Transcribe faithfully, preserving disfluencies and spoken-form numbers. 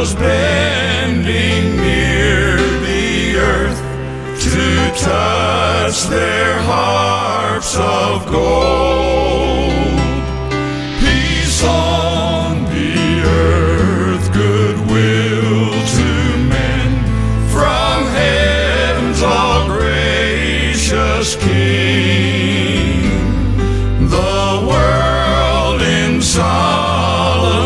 angels bending near the earth to touch their harps of gold. Peace on the earth, goodwill to men, from heaven's all gracious King.